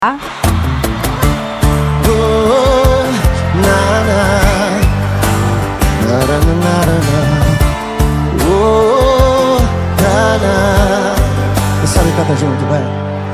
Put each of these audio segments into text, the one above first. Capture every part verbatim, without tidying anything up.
Oh, na, na. Na, na, na, na, na. Oh, na, na. Você sabe cantar junto, vai.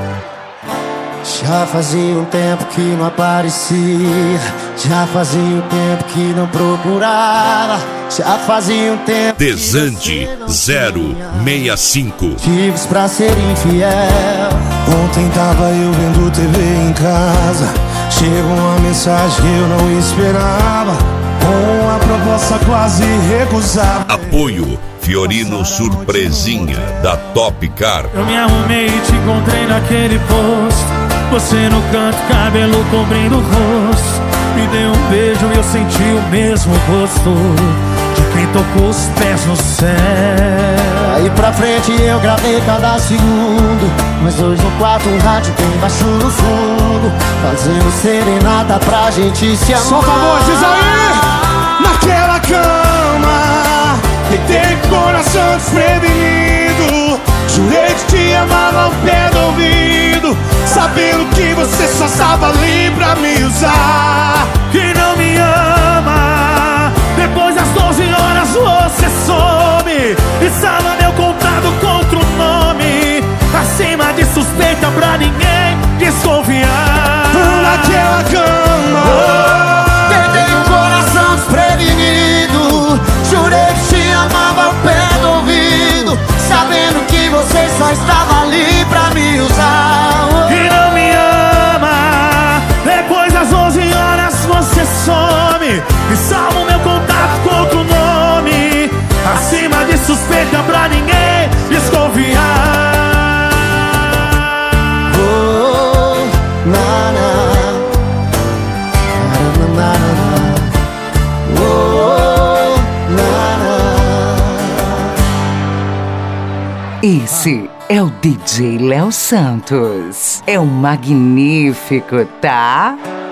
Já fazia um tempo que não aparecia, já fazia um tempo que não procurava, já fazia um tempo. Desande zero seis cinco. Motivos pra ser infiel. Ontem tava eu vendo T V em casa, chegou uma mensagem que eu não esperava, com uma proposta quase recusável. Apoio Fiorino Surpresinha da Top Car. Eu me arrumei e te encontrei naquele posto, você no canto, cabelo cobrindo o rosto. Me deu um beijo e eu senti o mesmo gosto de quem tocou os pés no céu. Aí pra frente eu gravei cada segundo, nós dois no quarto, um rádio bem baixo no fundo, fazendo serenata pra gente se amar. Solta a voz, diz aí! Naquela cama, deitei com o coração desprevenido, jurei que te amava ao pé do ouvido, sabendo que você só estava ali pra me usar. Que não me ama, depois das doze horas você some e salva meu contato contra o nome, acima de suspeita pra ninguém desconfiar. Naquela cama, oh, deitei o coração desprevenido, jurei que te amava ao pé do ouvido, sabendo que você só estava ali pra me usar. Oh, que não me ama, depois das onze horas você some e salva o meu contato contra o nome, acima de suspeita pra ninguém desconfiar. oh, na, na. Na, na, na, na. Oh, na, na. Esse é o D J Léo Santos. É um magnífico, tá?